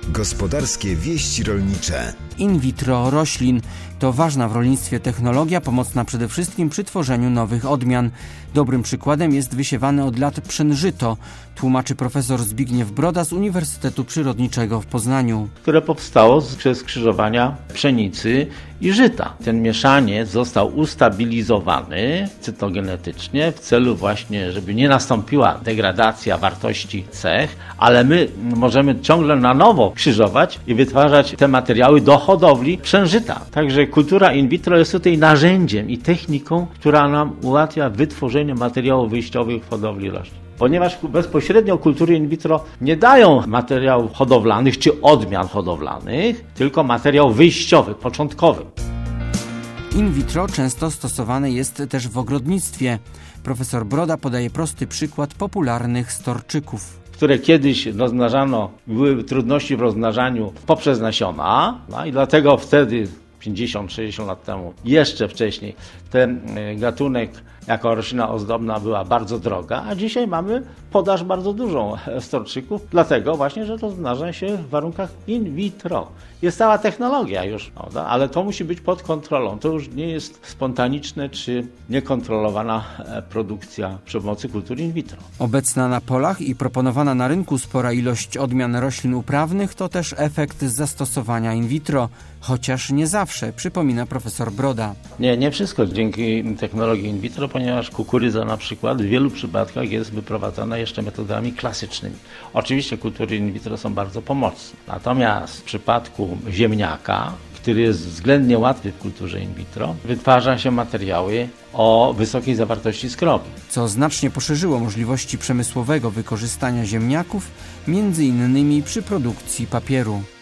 Gospodarskie wieści rolnicze. In vitro roślin to ważna w rolnictwie technologia, pomocna przede wszystkim przy tworzeniu nowych odmian. Dobrym przykładem jest wysiewane od lat pszenżyto, tłumaczy profesor Zbigniew Broda z Uniwersytetu Przyrodniczego w Poznaniu. Które powstało przez skrzyżowania pszenicy i żyta. Ten mieszaniec został ustabilizowany cytogenetycznie w celu właśnie, żeby nie nastąpiła degradacja wartości cech, ale my możemy ciągle na nowo krzyżować i wytwarzać te materiały do hodowli pszenżyta. Także kultura in vitro jest tutaj narzędziem i techniką, która nam ułatwia wytworzenie materiałów wyjściowych w hodowli roślin. Ponieważ bezpośrednio kultury in vitro nie dają materiałów hodowlanych czy odmian hodowlanych, tylko materiał wyjściowy, początkowy. In vitro często stosowane jest też w ogrodnictwie. Profesor Broda podaje prosty przykład popularnych storczyków, które kiedyś rozmnażano, były trudności w rozmnażaniu poprzez nasiona, i dlatego wtedy 50-60 lat temu, jeszcze wcześniej, ten gatunek jako roślina ozdobna była bardzo droga, a dzisiaj mamy podaż bardzo dużą storczyków, dlatego właśnie, że rozmnaża się w warunkach in vitro. Jest cała technologia już, prawda? Ale to musi być pod kontrolą. To już nie jest spontaniczne czy niekontrolowana produkcja przy pomocy kultury in vitro. Obecna na polach i proponowana na rynku spora ilość odmian roślin uprawnych to też efekt zastosowania in vitro, chociaż nie zawsze, przypomina profesor Broda. Nie wszystko dzięki technologii in vitro, ponieważ kukurydza na przykład w wielu przypadkach jest wyprowadzana jeszcze metodami klasycznymi. Oczywiście kultury in vitro są bardzo pomocne, natomiast w przypadku ziemniaka, który jest względnie łatwy w kulturze in vitro, wytwarza się materiały o wysokiej zawartości skrobi. Co znacznie poszerzyło możliwości przemysłowego wykorzystania ziemniaków, między innymi przy produkcji papieru.